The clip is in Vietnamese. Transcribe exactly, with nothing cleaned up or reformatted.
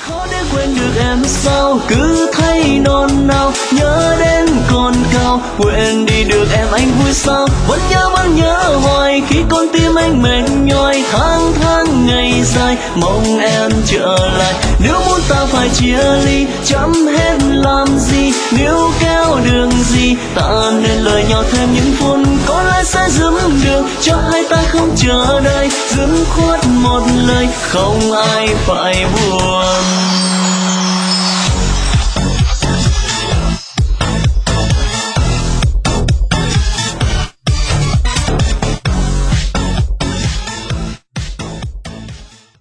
Khó để quên được em sao, cứ thấy nôn nao, nhớ đến con cao, quên đi được em anh vui sao, vẫn nhớ vẫn nhớ hoài khi con tim anh mệt nhòi, tháng tháng ngày dài mong em trở lại. Nếu muốn ta phải chia ly chẳng hết làm gì, nếu kéo đường gì ta nên lời nhau thêm những phút, có lẽ sẽ giúp được cho hai ta không chờ đợi, dứt khoát một lời không ai phải buồn.